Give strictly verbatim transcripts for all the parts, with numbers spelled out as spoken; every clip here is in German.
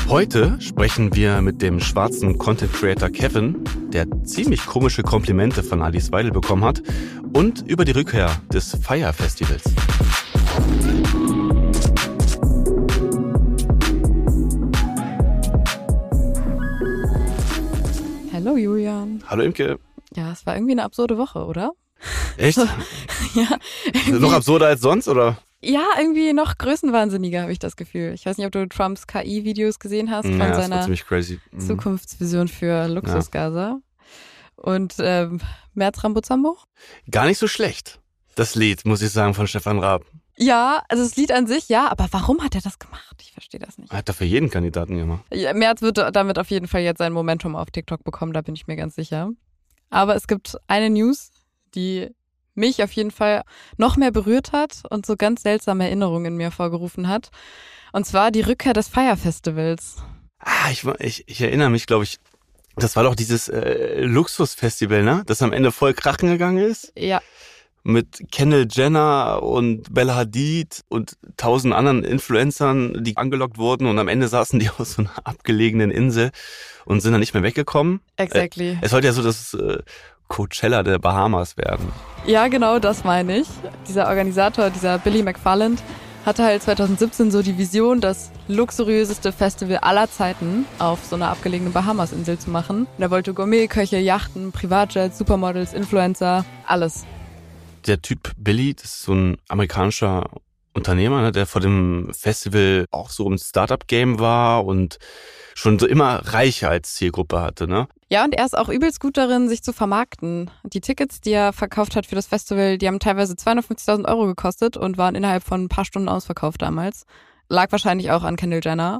Heute sprechen wir mit dem schwarzen Content-Creator Kevin, der ziemlich komische Komplimente von Alice Weidel bekommen hat, und über die Rückkehr des Fyre Festivals. Hallo Julian. Hallo Imke. Ja, es war irgendwie eine absurde Woche, oder? Echt? Ja. Noch absurder als sonst, oder? Ja, irgendwie noch größenwahnsinniger, habe ich das Gefühl. Ich weiß nicht, ob du Trumps K I-Videos gesehen hast von Ja, das war seiner ziemlich crazy. Mhm. Zukunftsvision für Luxusgase. Und ähm, Merz Rambuzambo? Gar nicht so schlecht, das Lied, muss ich sagen, von Stefan Raab. Ja, also das Lied an sich, ja, aber warum hat er das gemacht? Ich verstehe das nicht. Er hat dafür jeden Kandidaten gemacht. Ja, Merz wird damit auf jeden Fall jetzt sein Momentum auf TikTok bekommen, da bin ich mir ganz sicher. Aber es gibt eine News, die mich auf jeden Fall noch mehr berührt hat und so ganz seltsame Erinnerungen in mir vorgerufen hat. Und zwar die Rückkehr des Fyre Festivals. Ah, ich, ich, ich erinnere mich, glaube ich, das war doch dieses äh, Luxusfestival, ne? Das am Ende voll krachen gegangen ist. Ja. Mit Kendall Jenner und Bella Hadid und tausend anderen Influencern, die angelockt wurden, und am Ende saßen die auf so einer abgelegenen Insel und sind dann nicht mehr weggekommen. Exactly. Äh, es sollte ja so das äh, Coachella der Bahamas werden. Ja, genau, das meine ich. Dieser Organisator, dieser Billy McFarland, hatte halt zwanzig siebzehn so die Vision, das luxuriöseste Festival aller Zeiten auf so einer abgelegenen Bahamas-Insel zu machen. Und er wollte Gourmet-Köche, Yachten, Privatjets, Supermodels, Influencer, alles. Der Typ Billy, das ist so ein amerikanischer Unternehmer, ne, der vor dem Festival auch so im Startup-Game war und schon so immer reicher als Zielgruppe hatte, ne? Ja, und er ist auch übelst gut darin, sich zu vermarkten. Die Tickets, die er verkauft hat für das Festival, die haben teilweise zweihundertfünfzigtausend Euro gekostet und waren innerhalb von ein paar Stunden ausverkauft damals. Lag wahrscheinlich auch an Kendall Jenner.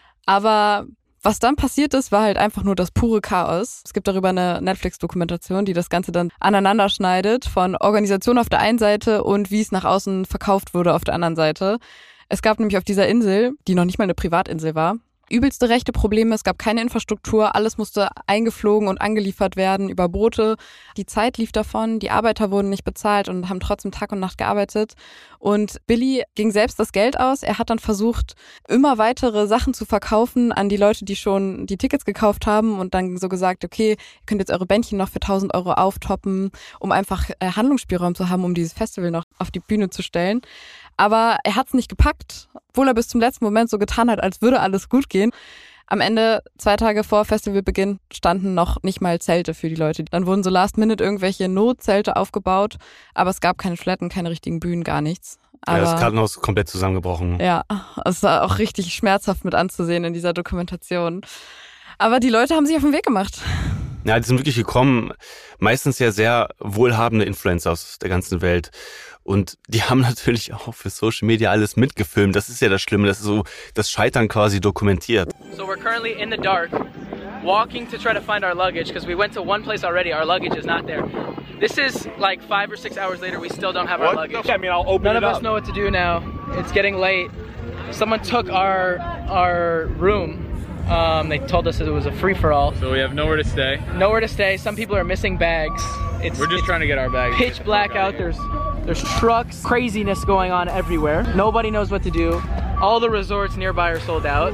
Aber was dann passiert ist, war halt einfach nur das pure Chaos. Es gibt darüber eine Netflix-Dokumentation, die das Ganze dann aneinander schneidet, von Organisation auf der einen Seite und wie es nach außen verkauft wurde auf der anderen Seite. Es gab nämlich auf dieser Insel, die noch nicht mal eine Privatinsel war, übelste rechte Probleme. Es gab keine Infrastruktur, alles musste eingeflogen und angeliefert werden über Boote. Die Zeit lief davon, die Arbeiter wurden nicht bezahlt und haben trotzdem Tag und Nacht gearbeitet. Und Billy ging selbst das Geld aus. Er hat dann versucht, immer weitere Sachen zu verkaufen an die Leute, die schon die Tickets gekauft haben, und dann so gesagt, okay, ihr könnt jetzt eure Bändchen noch für tausend Euro auftoppen, um einfach äh, Handlungsspielraum zu haben, um dieses Festival noch auf die Bühne zu stellen. Aber er hat es nicht gepackt, obwohl er bis zum letzten Moment so getan hat, als würde alles gut gehen. Am Ende, zwei Tage vor Festivalbeginn, standen noch nicht mal Zelte für die Leute. Dann wurden so last minute irgendwelche Notzelte aufgebaut, aber es gab keine Toiletten, keine richtigen Bühnen, gar nichts. Aber, ja, das Kartenhaus ist komplett zusammengebrochen. Ja, es war auch richtig schmerzhaft mit anzusehen in dieser Dokumentation. Aber die Leute haben sich auf den Weg gemacht. Ja, die sind wirklich gekommen, meistens ja sehr wohlhabende Influencer aus der ganzen Welt. Und die haben natürlich auch für Social Media alles mitgefilmt. Das ist ja das Schlimme, das ist so das Scheitern quasi dokumentiert. So we're currently in the dark, walking to try to find our luggage, because we went to one place already, our luggage is not there. This is like five or six hours later, we still don't have what? our luggage. Okay, I mean, I'll open None it of up. us know what to do now. It's getting late. Someone took our our room. Um, they told us that it was a free-for-all. So we have nowhere to stay. Nowhere to stay. Some people are missing bags. It's, We're just it's trying to get our bags. pitch black out. There's there's trucks, craziness going on everywhere. Nobody knows what to do. All the resorts nearby are sold out.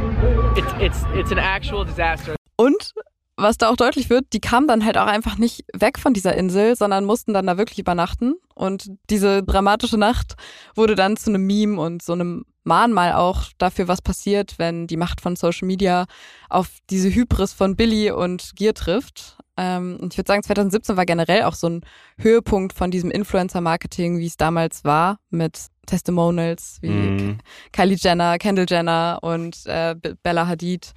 It's it's it's an actual disaster. Und was da auch deutlich wird, die kamen dann halt auch einfach nicht weg von dieser Insel, sondern mussten dann da wirklich übernachten. Und diese dramatische Nacht wurde dann zu einem Meme und so einem Mahnmal auch dafür, was passiert, wenn die Macht von Social Media auf diese Hybris von Billy und Gier trifft. Ähm, und ich würde sagen, zwanzig siebzehn war generell auch so ein Höhepunkt von diesem Influencer-Marketing, wie es damals war, mit Testimonials wie Mhm. Kylie Jenner, Kendall Jenner und äh, Bella Hadid.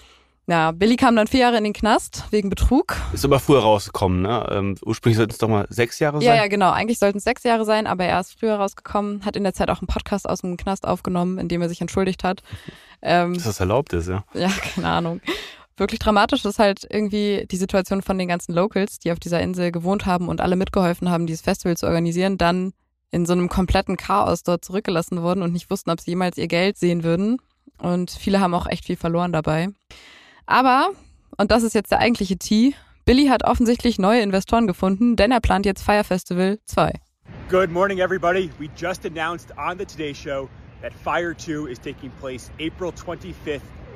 Ja, Billy kam dann vier Jahre in den Knast wegen Betrug. Ist aber früher rausgekommen, ne? Ähm, ursprünglich sollten es doch mal sechs Jahre sein. Ja, ja, genau. Eigentlich sollten es sechs Jahre sein, aber er ist früher rausgekommen, hat in der Zeit auch einen Podcast aus dem Knast aufgenommen, in dem er sich entschuldigt hat. Ähm, Dass das erlaubt ist, ja. ja, keine Ahnung. Wirklich dramatisch ist halt irgendwie die Situation von den ganzen Locals, die auf dieser Insel gewohnt haben und alle mitgeholfen haben, dieses Festival zu organisieren, dann in so einem kompletten Chaos dort zurückgelassen wurden und nicht wussten, ob sie jemals ihr Geld sehen würden. Und viele haben auch echt viel verloren dabei. Aber, und das ist jetzt der eigentliche Tee, Billy hat offensichtlich neue Investoren gefunden, denn er plant jetzt Fyre Festival zwei. Good morning, everybody. We just announced on the Today Show that Fyre two is taking place April twenty-fifth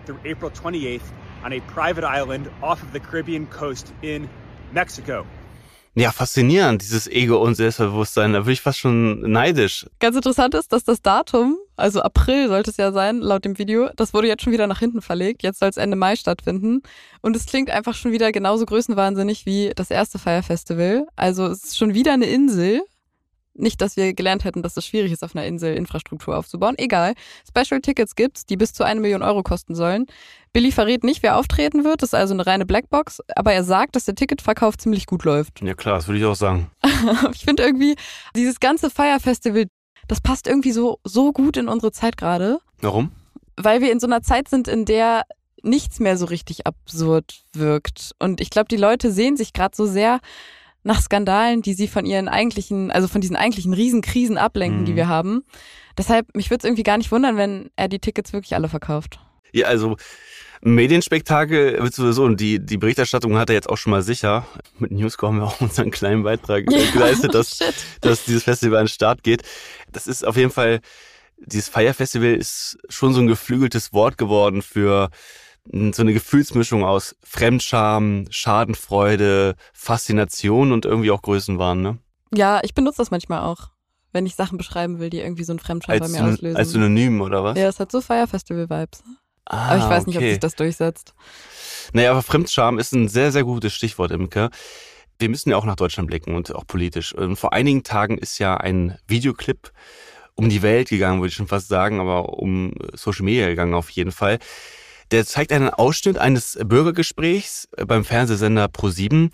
through April twenty-eighth on a private island off of the Caribbean coast in Mexico. Ja, faszinierend, dieses Ego und Selbstbewusstsein. Da bin ich fast schon neidisch. Ganz interessant ist, dass das Datum, also April sollte es ja sein, laut dem Video, das wurde jetzt schon wieder nach hinten verlegt. Jetzt soll es Ende Mai stattfinden. Und es klingt einfach schon wieder genauso größenwahnsinnig wie das erste Fire Festival. Also es ist schon wieder eine Insel. Nicht, dass wir gelernt hätten, dass es schwierig ist, auf einer Insel Infrastruktur aufzubauen. Egal. Special Tickets gibt's, die bis zu eine Million Euro kosten sollen. Billy verrät nicht, wer auftreten wird. Das ist also eine reine Blackbox. Aber er sagt, dass der Ticketverkauf ziemlich gut läuft. Ja klar, das würde ich auch sagen. Ich finde irgendwie, dieses ganze Fire Festival, das passt irgendwie so, so gut in unsere Zeit gerade. Warum? Weil wir in so einer Zeit sind, in der nichts mehr so richtig absurd wirkt. Und ich glaube, die Leute sehen sich gerade so sehr nach Skandalen, die sie von ihren eigentlichen, also von diesen eigentlichen Riesenkrisen ablenken, mhm. die wir haben. Deshalb, mich würde es irgendwie gar nicht wundern, wenn er die Tickets wirklich alle verkauft. Ja, also Medienspektakel wird sowieso, und die, die Berichterstattung hat er jetzt auch schon mal sicher. Mit Newscore haben wir auch unseren kleinen Beitrag geleistet, dass, dass dieses Festival an den Start geht. Das ist auf jeden Fall, dieses Fire Festival ist schon so ein geflügeltes Wort geworden für so eine Gefühlsmischung aus Fremdscham, Schadenfreude, Faszination und irgendwie auch Größenwahn, ne? Ja, ich benutze das manchmal auch, wenn ich Sachen beschreiben will, die irgendwie so ein Fremdscham als bei mir Syn- auslösen. Als Synonym, oder was? Ja, es hat so Fire Festival-Vibes. Ah, aber ich weiß nicht, okay. ob sich das durchsetzt. Naja, aber Fremdscham ist ein sehr, sehr gutes Stichwort, Imke. Wir müssen ja auch nach Deutschland blicken und auch politisch. Und vor einigen Tagen ist ja ein Videoclip um die Welt gegangen, würde ich schon fast sagen, aber um Social Media gegangen auf jeden Fall. Der zeigt einen Ausschnitt eines Bürgergesprächs beim Fernsehsender ProSieben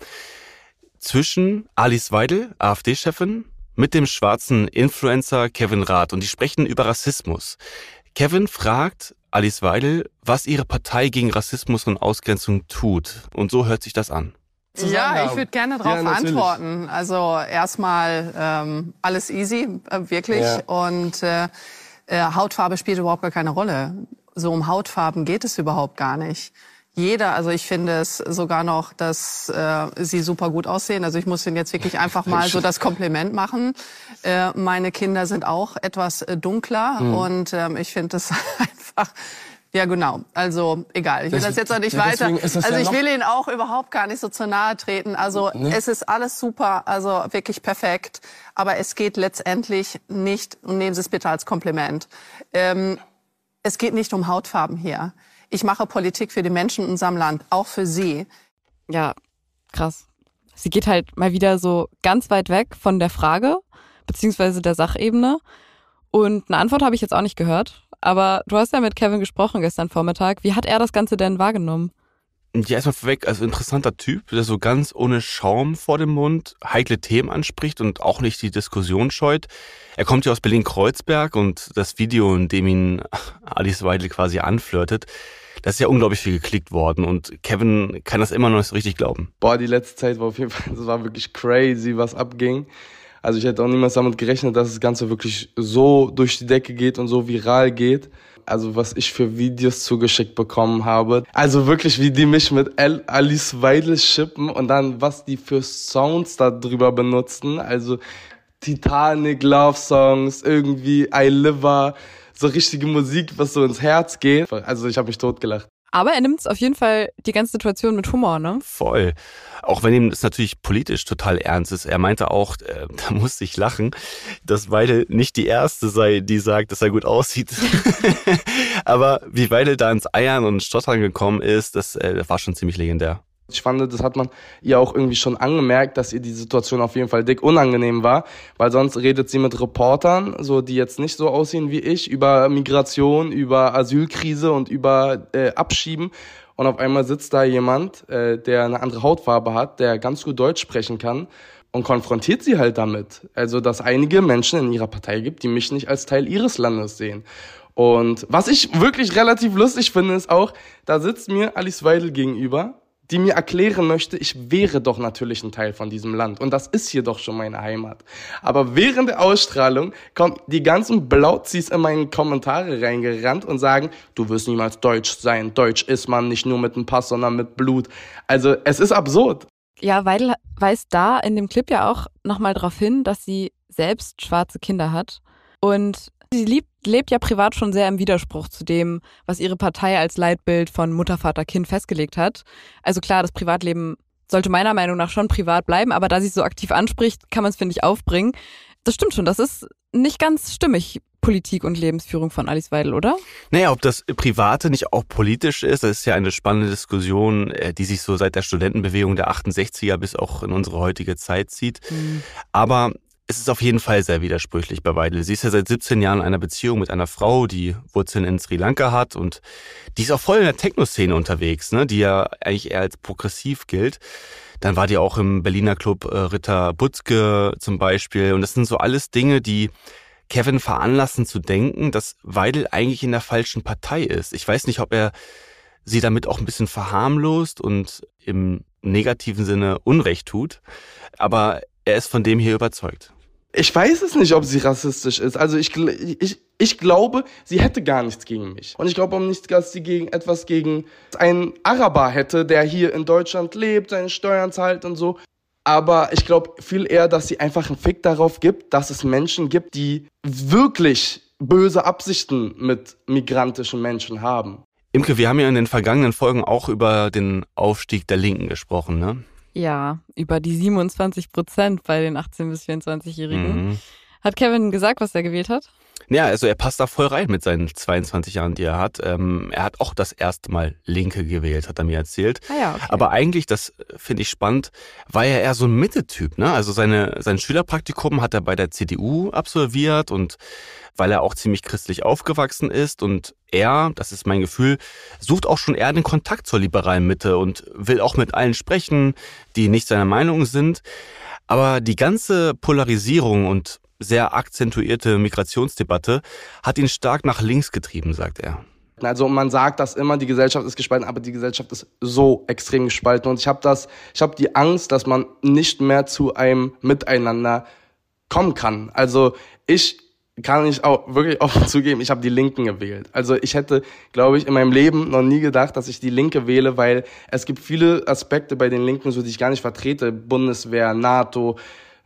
zwischen Alice Weidel, AfD-Chefin, mit dem schwarzen Influencer Kevin Rath. Und die sprechen über Rassismus. Kevin fragt Alice Weidel, was ihre Partei gegen Rassismus und Ausgrenzung tut. Und so hört sich das an. Ja, ich würde gerne darauf ja, antworten. Also erstmal ähm, alles easy, äh, wirklich. Ja. Und äh, äh, Hautfarbe spielt überhaupt gar keine Rolle. So um Hautfarben geht es überhaupt gar nicht. Jeder, also ich finde es sogar noch, dass äh, sie super gut aussehen. Also ich muss Ihnen jetzt wirklich einfach mal so das Kompliment machen. Äh, meine Kinder sind auch etwas äh, dunkler mhm. und ähm, ich finde es einfach... Ja, genau. Also egal. Ich will das, das jetzt auch nicht ja, weiter. Also ja ich will Ihnen auch überhaupt gar nicht so zu nahe treten. Also nee. Es ist alles super, also wirklich perfekt. Aber es geht letztendlich nicht, und nehmen Sie es bitte als Kompliment, ähm, es geht nicht um Hautfarben hier. Ich mache Politik für die Menschen in unserem Land, auch für Sie. Ja, krass. Sie geht halt mal wieder so ganz weit weg von der Frage, beziehungsweise der Sachebene. Und eine Antwort habe ich jetzt auch nicht gehört. Aber du hast ja mit Kevin gesprochen gestern Vormittag. Wie hat er das Ganze denn wahrgenommen? Ja, erstmal vorweg, also interessanter Typ, der so ganz ohne Schaum vor dem Mund heikle Themen anspricht und auch nicht die Diskussion scheut. Er kommt ja aus Berlin-Kreuzberg und das Video, in dem ihn Alice Weidel quasi anflirtet, das ist ja unglaublich viel geklickt worden und Kevin kann das immer noch nicht so richtig glauben. Boah, die letzte Zeit war auf jeden Fall, das war wirklich crazy, was abging. Also ich hätte auch niemals damit gerechnet, dass das Ganze wirklich so durch die Decke geht und so viral geht. Also was ich für Videos zugeschickt bekommen habe. Also wirklich, wie die mich mit Alice Weidel schippen und dann, was die für Sounds da drüber benutzen. Also Titanic, Love Songs, irgendwie I Live, so richtige Musik, was so ins Herz geht. Also ich habe mich totgelacht. Aber er nimmt auf jeden Fall die ganze Situation mit Humor, ne? Voll. Auch wenn ihm das natürlich politisch total ernst ist. Er meinte auch, äh, da musste ich lachen, dass Weidel nicht die Erste sei, die sagt, dass er gut aussieht. Aber wie Weidel da ins Eiern und Stottern gekommen ist, das, äh, das war schon ziemlich legendär. Ich fand, das hat man ihr auch irgendwie schon angemerkt, dass ihr die Situation auf jeden Fall dick unangenehm war, weil sonst redet sie mit Reportern, so die jetzt nicht so aussehen wie ich, über Migration, über Asylkrise und über äh, Abschieben. Und auf einmal sitzt da jemand, äh, der eine andere Hautfarbe hat, der ganz gut Deutsch sprechen kann und konfrontiert sie halt damit. Also, dass einige Menschen in ihrer Partei gibt, die mich nicht als Teil ihres Landes sehen. Und was ich wirklich relativ lustig finde, ist auch, da sitzt mir Alice Weidel gegenüber, die mir erklären möchte, ich wäre doch natürlich ein Teil von diesem Land. Und das ist hier doch schon meine Heimat. Aber während der Ausstrahlung kommen die ganzen Blauzis in meine Kommentare reingerannt und sagen, du wirst niemals Deutsch sein. Deutsch ist man nicht nur mit einem Pass, sondern mit Blut. Also es ist absurd. Ja, Weidel weist da in dem Clip ja auch nochmal darauf hin, dass sie selbst schwarze Kinder hat. Und Sie lebt, lebt ja privat schon sehr im Widerspruch zu dem, was ihre Partei als Leitbild von Mutter, Vater, Kind festgelegt hat. Also klar, das Privatleben sollte meiner Meinung nach schon privat bleiben, aber da sie es so aktiv anspricht, kann man es, finde ich, aufbringen. Das stimmt schon, das ist nicht ganz stimmig, Politik und Lebensführung von Alice Weidel, oder? Naja, ob das Private nicht auch politisch ist, das ist ja eine spannende Diskussion, die sich so seit der Studentenbewegung der achtundsechziger bis auch in unsere heutige Zeit zieht. Mhm. Aber es ist auf jeden Fall sehr widersprüchlich bei Weidel. Sie ist ja seit siebzehn Jahren in einer Beziehung mit einer Frau, die Wurzeln in Sri Lanka hat und die ist auch voll in der Techno-Szene unterwegs, ne, die ja eigentlich eher als progressiv gilt. Dann war die auch im Berliner Club äh, Ritter Butzke zum Beispiel. Und das sind so alles Dinge, die Kevin veranlassen zu denken, dass Weidel eigentlich in der falschen Partei ist. Ich weiß nicht, ob er sie damit auch ein bisschen verharmlost und im negativen Sinne Unrecht tut, aber er ist von dem hier überzeugt. Ich weiß es nicht, ob sie rassistisch ist. Also ich, ich, ich glaube, sie hätte gar nichts gegen mich. Und ich glaube auch nicht, dass sie gegen etwas gegen einen Araber hätte, der hier in Deutschland lebt, seine Steuern zahlt und so. Aber ich glaube viel eher, dass sie einfach einen Fick darauf gibt, dass es Menschen gibt, die wirklich böse Absichten mit migrantischen Menschen haben. Imke, wir haben ja in den vergangenen Folgen auch über den Aufstieg der Linken gesprochen, ne? Ja, über die siebenundzwanzig Prozent bei den achtzehn- bis vierundzwanzigjährigen. Mhm. Hat Kevin gesagt, was er gewählt hat? Ja, also er passt da voll rein mit seinen zweiundzwanzig Jahren, die er hat. Ähm, er hat auch das erste Mal Linke gewählt, hat er mir erzählt. Ah ja, okay. Aber eigentlich, das finde ich spannend, war er eher so ein Mitte-Typ, ne? Also seine, sein Schülerpraktikum hat er bei der C D U absolviert und weil er auch ziemlich christlich aufgewachsen ist und er, das ist mein Gefühl, sucht auch schon eher den Kontakt zur liberalen Mitte und will auch mit allen sprechen, die nicht seiner Meinung sind. Aber die ganze Polarisierung und sehr akzentuierte Migrationsdebatte hat ihn stark nach links getrieben, sagt er. Also man sagt das immer, die Gesellschaft ist gespalten, aber die Gesellschaft ist so extrem gespalten. Und ich habe das, ich habe die Angst, dass man nicht mehr zu einem Miteinander kommen kann. Also ich kann ich auch wirklich offen zugeben, ich habe die Linken gewählt. Also ich hätte, glaube ich, in meinem Leben noch nie gedacht, dass ich die Linke wähle, weil es gibt viele Aspekte bei den Linken, so die ich gar nicht vertrete. Bundeswehr, NATO,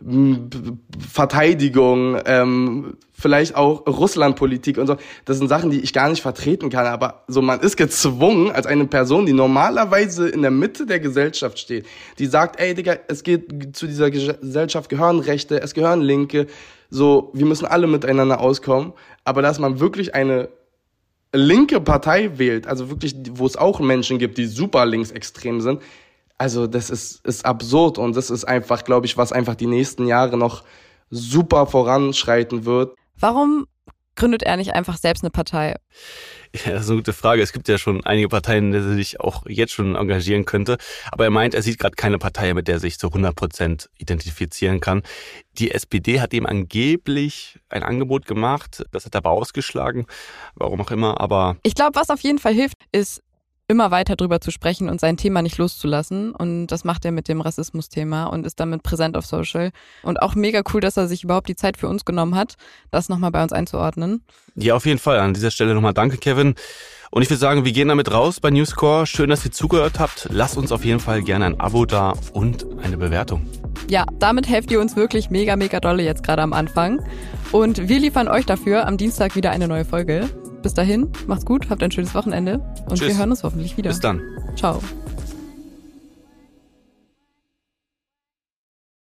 Verteidigung, ähm, vielleicht auch Russlandpolitik und so. Das sind Sachen, die ich gar nicht vertreten kann. Aber so, man ist gezwungen, als eine Person, die normalerweise in der Mitte der Gesellschaft steht, die sagt, ey Digga, es geht zu dieser Gesellschaft gehören Rechte, es gehören Linke. So, wir müssen alle miteinander auskommen. Aber dass man wirklich eine linke Partei wählt, also wirklich, wo es auch Menschen gibt, die super linksextrem sind, also das ist, ist absurd und das ist einfach, glaube ich, was einfach die nächsten Jahre noch super voranschreiten wird. Warum gründet er nicht einfach selbst eine Partei? Ja, das ist eine gute Frage. Es gibt ja schon einige Parteien, in der er sich auch jetzt schon engagieren könnte. Aber er meint, er sieht gerade keine Partei, mit der er sich zu hundert Prozent identifizieren kann. Die S P D hat ihm angeblich ein Angebot gemacht. Das hat er aber ausgeschlagen. Warum auch immer, aber... Ich glaube, was auf jeden Fall hilft, ist, immer weiter drüber zu sprechen und sein Thema nicht loszulassen. Und das macht er mit dem Rassismus-Thema und ist damit präsent auf Social. Und auch mega cool, dass er sich überhaupt die Zeit für uns genommen hat, das nochmal bei uns einzuordnen. Ja, auf jeden Fall. An dieser Stelle nochmal danke, Kevin. Und ich würde sagen, wir gehen damit raus bei Newscore. Schön, dass ihr zugehört habt. Lasst uns auf jeden Fall gerne ein Abo da und eine Bewertung. Ja, damit helft ihr uns wirklich mega, mega dolle jetzt gerade am Anfang. Und wir liefern euch dafür am Dienstag wieder eine neue Folge. Bis dahin, macht's gut, habt ein schönes Wochenende und Tschüss. Wir hören uns hoffentlich wieder. Bis dann. Ciao.